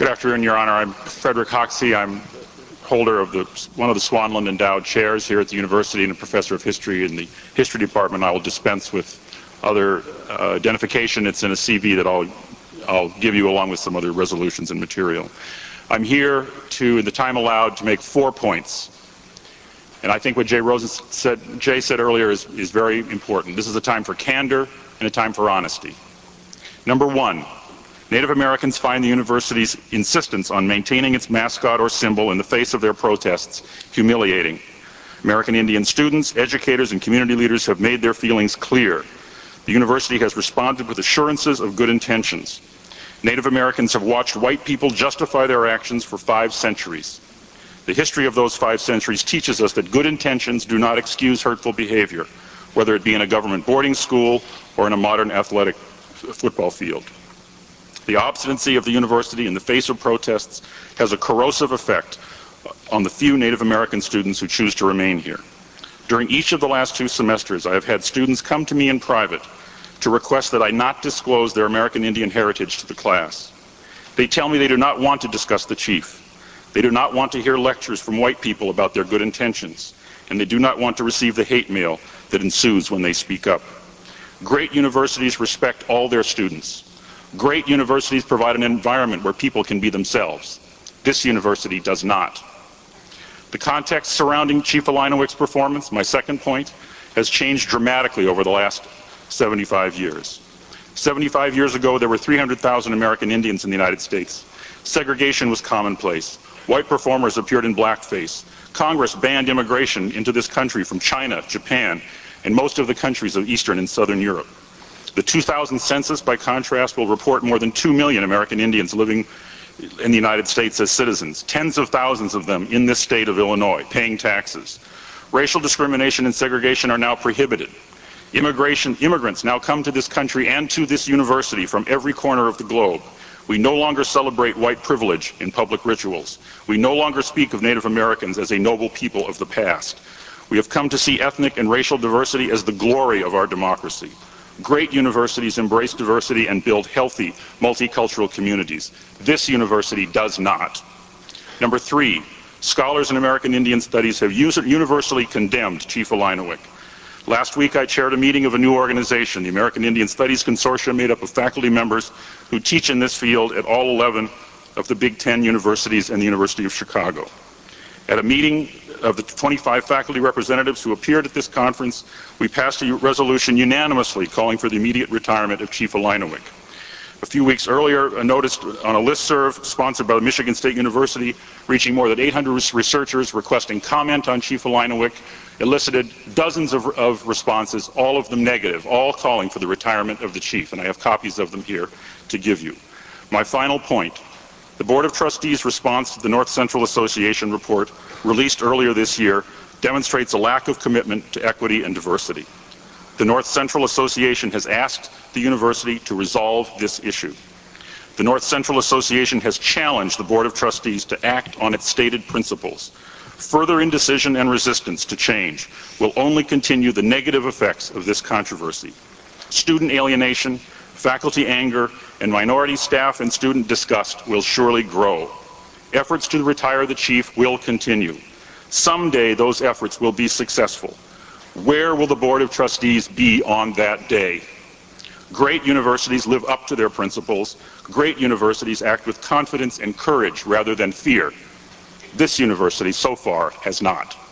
Good afternoon, Your Honor. I'm Frederick Hoxie. I'm holder of one of the Swanland Endowed Chairs here at the University and a professor of history in the History Department. I will dispense with other identification. It's in a CV that I'll give you along with some other resolutions and material. I'm here to, in the time allowed, to make 4 points. And I think what Jay said earlier is very important. This is a time for candor and a time for honesty. Number one, Native Americans find the university's insistence on maintaining its mascot or symbol in the face of their protests humiliating. American Indian students, educators, and community leaders have made their feelings clear. The university has responded with assurances of good intentions. Native Americans have watched white people justify their actions for 5 centuries. The history of those 5 centuries teaches us that good intentions do not excuse hurtful behavior, whether it be in a government boarding school or in a modern athletic football field. The obstinacy of the university in the face of protests has a corrosive effect on the few Native American students who choose to remain here. During each of the last 2 semesters, I have had students come to me in private to request that I not disclose their American Indian heritage to the class. They tell me they do not want to discuss the chief. They do not want to hear lectures from white people about their good intentions, and they do not want to receive the hate mail that ensues when they speak up. Great universities respect all their students. Great universities provide an environment where people can be themselves. This university does not. The context surrounding Chief Illiniwek's performance, my second point, has changed dramatically over the last 75 years. 75 years ago, there were 300,000 American Indians in the United States. Segregation was commonplace. White performers appeared in blackface. Congress banned immigration into this country from China, Japan, and most of the countries of Eastern and Southern Europe. The 2000 census, by contrast, will report more than 2 million American Indians living in the United States as citizens, tens of thousands of them in this state of Illinois, paying taxes. Racial discrimination and segregation are now prohibited. Immigrants now come to this country and to this university from every corner of the globe. We no longer celebrate white privilege in public rituals. We no longer speak of Native Americans as a noble people of the past. We have come to see ethnic and racial diversity as the glory of our democracy. Great universities embrace diversity and build healthy, multicultural communities. This university does not. Number 3, scholars in American Indian Studies have universally condemned Chief Illiniwek. Last week I chaired a meeting of a new organization, the American Indian Studies Consortium, made up of faculty members who teach in this field at all 11 of the Big Ten universities and the University of Chicago. At a meeting of the 25 faculty representatives who appeared at this conference, we passed a resolution unanimously calling for the immediate retirement of Chief Illiniwek. A few weeks earlier, a notice on a listserv sponsored by Michigan State University, reaching more than 800 researchers requesting comment on Chief Illiniwek, elicited dozens of responses, all of them negative, all calling for the retirement of the chief, and I have copies of them here to give you. My final point. The Board of Trustees' response to the North Central Association report, released earlier this year, demonstrates a lack of commitment to equity and diversity. The North Central Association has asked the university to resolve this issue. The North Central Association has challenged the Board of Trustees to act on its stated principles. Further indecision and resistance to change will only continue the negative effects of this controversy. Student alienation, faculty anger, and minority staff and student disgust will surely grow. Efforts to retire the chief will continue. Someday those efforts will be successful. Where will the Board of Trustees be on that day? Great universities live up to their principles. Great universities act with confidence and courage rather than fear. This university, so far, has not.